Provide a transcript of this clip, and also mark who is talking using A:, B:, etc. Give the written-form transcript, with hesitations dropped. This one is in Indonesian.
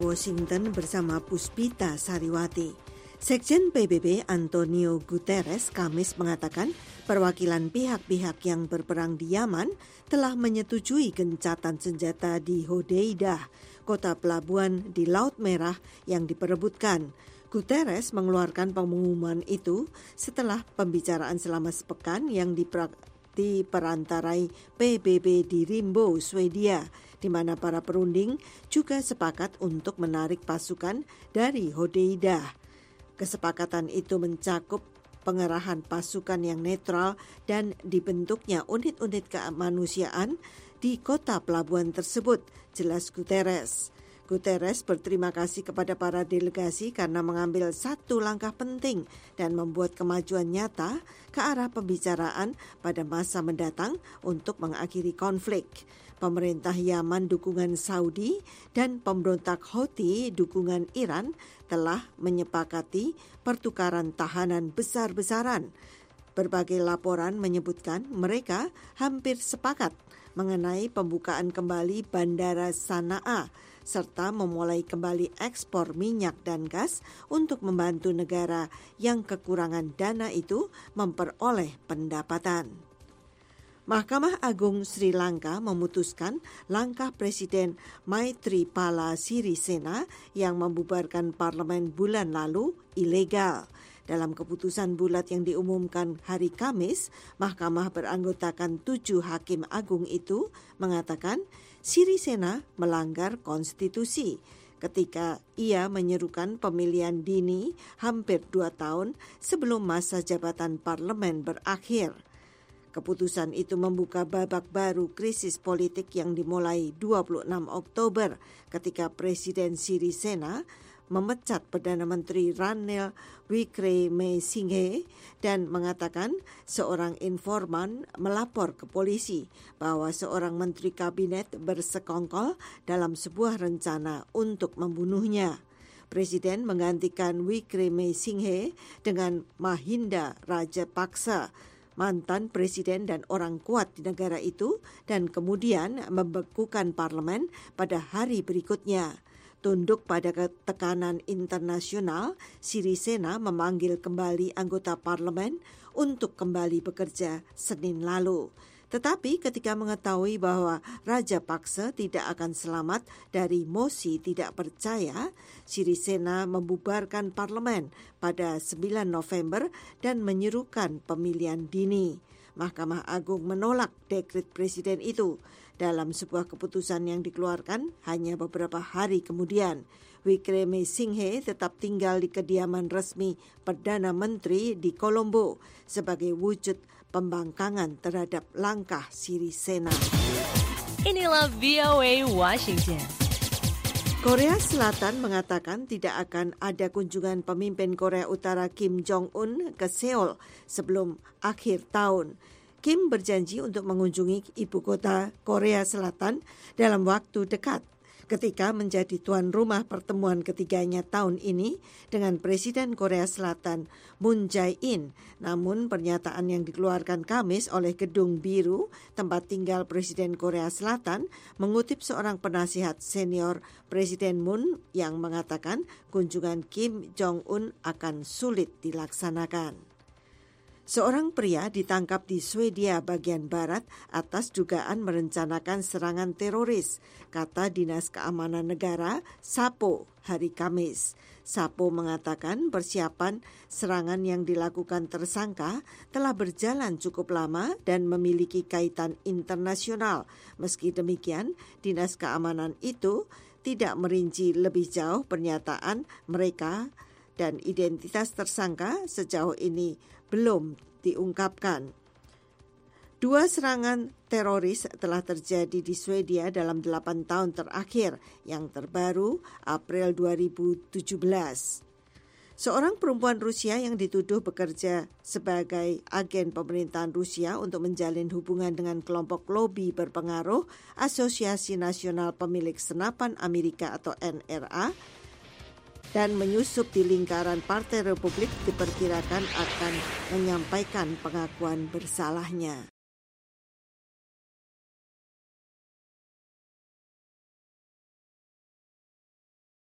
A: Washington bersama Puspita Sariwati. Sekjen PBB Antonio Guterres Kamis mengatakan perwakilan pihak-pihak yang berperang di Yaman telah menyetujui gencatan senjata di Hodeidah, kota pelabuhan di Laut Merah yang diperebutkan. Guterres mengeluarkan pengumuman itu setelah pembicaraan selama sepekan yang diperantarai PBB di Rimbo, Swedia, di mana para perunding juga sepakat untuk menarik pasukan dari Hodeidah. Kesepakatan itu mencakup pengerahan pasukan yang netral dan dibentuknya unit-unit kemanusiaan di kota pelabuhan tersebut, jelas Guterres. Guterres berterima kasih kepada para delegasi karena mengambil satu langkah penting dan membuat kemajuan nyata ke arah pembicaraan pada masa mendatang untuk mengakhiri konflik. Pemerintah Yaman dukungan Saudi dan pemberontak Houthi dukungan Iran telah menyepakati pertukaran tahanan besar-besaran. Berbagai laporan menyebutkan mereka hampir sepakat mengenai pembukaan kembali Bandara Sana'a serta memulai kembali ekspor minyak dan gas untuk membantu negara yang kekurangan dana itu memperoleh pendapatan. Mahkamah Agung Sri Lanka memutuskan langkah Presiden Maithripala Sirisena yang membubarkan parlemen bulan lalu ilegal. Dalam keputusan bulat yang diumumkan hari Kamis, Mahkamah beranggotakan 7 hakim agung itu mengatakan Sirisena melanggar konstitusi ketika ia menyerukan pemilihan dini hampir 2 tahun sebelum masa jabatan parlemen berakhir. Keputusan itu membuka babak baru krisis politik yang dimulai 26 Oktober ketika Presiden Sirisena memecat Perdana Menteri Ranil Wickremesinghe dan mengatakan seorang informan melapor ke polisi bahwa seorang menteri kabinet bersekongkol dalam sebuah rencana untuk membunuhnya. Presiden menggantikan Wickremesinghe dengan Mahinda Rajapaksa, mantan presiden dan orang kuat di negara itu, dan kemudian membekukan parlemen pada hari berikutnya. Tunduk pada tekanan internasional, Sirisena memanggil kembali anggota parlemen untuk kembali bekerja Senin lalu. Tetapi ketika mengetahui bahwa Rajapaksa tidak akan selamat dari mosi tidak percaya, Sirisena membubarkan parlemen pada 9 November dan menyerukan pemilihan dini. Mahkamah Agung menolak dekret presiden itu. Dalam sebuah keputusan yang dikeluarkan hanya beberapa hari kemudian, Wickremesinghe tetap tinggal di kediaman resmi Perdana Menteri di Colombo sebagai wujud pembangkangan terhadap langkah Sirisena.
B: Inilah VOA Washington.
A: Korea Selatan mengatakan tidak akan ada kunjungan pemimpin Korea Utara Kim Jong-un ke Seoul sebelum akhir tahun. Kim berjanji untuk mengunjungi ibu kota Korea Selatan dalam waktu dekat ketika menjadi tuan rumah pertemuan ketiganya tahun ini dengan Presiden Korea Selatan Moon Jae-in. Namun pernyataan yang dikeluarkan Kamis oleh Gedung Biru, tempat tinggal Presiden Korea Selatan, mengutip seorang penasihat senior Presiden Moon yang mengatakan kunjungan Kim Jong-un akan sulit dilaksanakan. Seorang pria ditangkap di Swedia bagian barat atas dugaan merencanakan serangan teroris, kata Dinas Keamanan Negara SAPO hari Kamis. SAPO mengatakan persiapan serangan yang dilakukan tersangka telah berjalan cukup lama dan memiliki kaitan internasional. Meski demikian, Dinas Keamanan itu tidak merinci lebih jauh pernyataan mereka dan identitas tersangka sejauh ini belum diungkapkan. 2 serangan teroris telah terjadi di Swedia dalam 8 tahun terakhir, yang terbaru April 2017. Seorang perempuan Rusia yang dituduh bekerja sebagai agen pemerintahan Rusia untuk menjalin hubungan dengan kelompok lobi berpengaruh Asosiasi Nasional Pemilik Senapan Amerika atau NRA dan menyusup di lingkaran Partai Republik diperkirakan akan menyampaikan pengakuan bersalahnya.